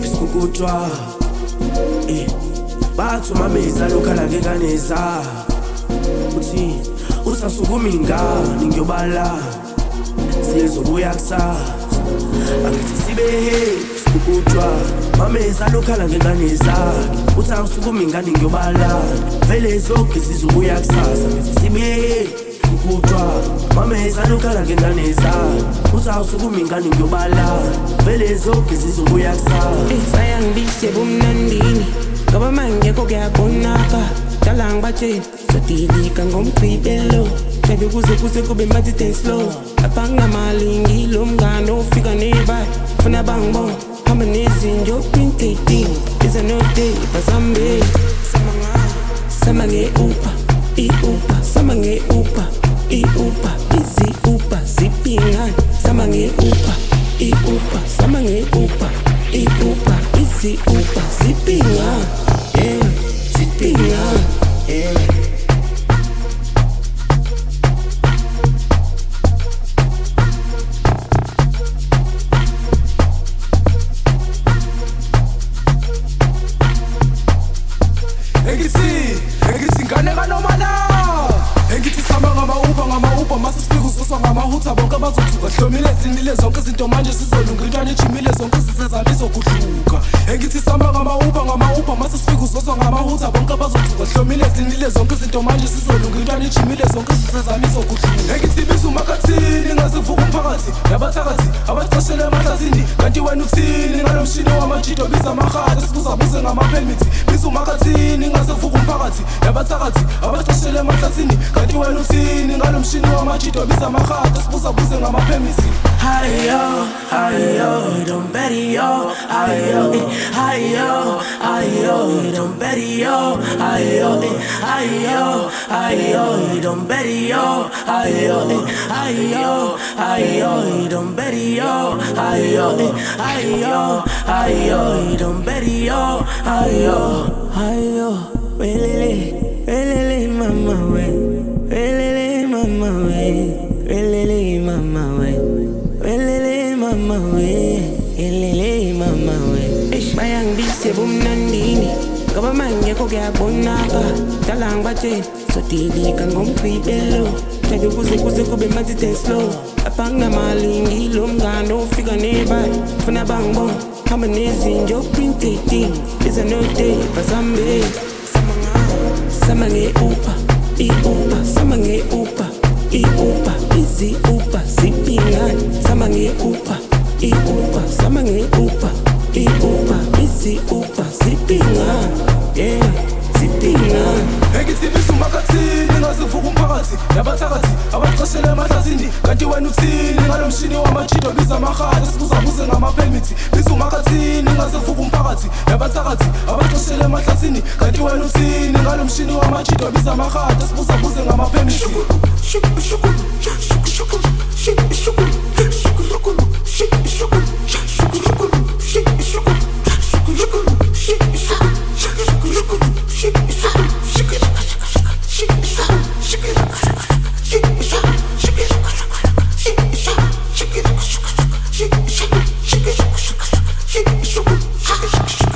bisikukutwa bathu mameza lokhala ngekaneza uthi usasukuma ingane ngiyobala sizobuya kusasa angithi sibe bisikukutwa mameza lokhala ngekaneza uthi usukuma ingane ngiyobala vele zonke sizobuya kusasa angithi sibe bisikukutwa mameza lokhala ngekaneza uthi usukuma ingane ngiyobala vele zonke sizobuya kusasa sayangibise bomnandini ngoba mangekho kuyabonaka dala ngibatsheni sotilika ngomgcibelo jabe kuze kube mathi dance slow apha nginamali ngilo mngane ofika nebayi funa bangibona hamba nezinto 2018 is a no day basambe sama nge-Uber i-Uber sama nge-Uber i-Uber izi Uber zipingane sama nge-Uber i-Uber sama nge-Uber i-Uber izi Uber zipingane zipingane Engithi ngane kanoma na engithi sama ngama-Uber mase sifika ususwa ngamahutha bonke bazothuka hlomile zinile zonke izinto manje sizolunga intwana ijimile zonke zisezami izokudluka engithi sama ngama-Uber mase sifika ususwa ngamahutha bonke bazothuka hlomile zinile zonke izinto manje sizolunga intwana ijimile zonke zisezami izokudluka engithi biza umakhathini ngazivuka umphakathi nabathakathi abacashele emahlathini kanti wena uthini ngalo mshini wamajito biza amahata sibuzabuze ngama-permit biza umakhathini ngazivuka umphakathi nabathakathi abacashele emahlathini kanti wena uthini ngalo mshini wamajito biza amahata sibuzabuze ngama-permit Hayo, don't bet yo. Hayo, don't bet yo. Hayo, don't bet yo. Hayo, don't bet yo. Hayo, don't bet yo. Hayo, welele, mama we, welele, mama we, welele, mama we. Welele mama we, welele mama we. Bayangibise bomnandini ngoba mangekho kuyabonaka dala ngibatsheni sotilika ngomgcibelo jabe kuze kube mathi dance slow apha nginamali ngilo mngane ofika nebayi funa bangibona hamba nezinto 2018 is a no day basambe sama nge-Uber i-Uber sama nge-Uber i-Uber izi Uber zipingane sama nge-Uber i-Uber sama nge-Uber i-Uber izi Uber zipingane zipingane engithi biza umakhathini ngazivuka umphakathi nabathakathi abacashele emahlathini kanti wena uthini ngalo mshini wamajito biza amahata sibuzabuze ngama-permit biza umakhathini ngazivuka umphakathi nabathakathi abacashele emahlathini kanti wena uthini ngalo mshini wamajito biza amahata sibuzabuze ngama-permit Shake it.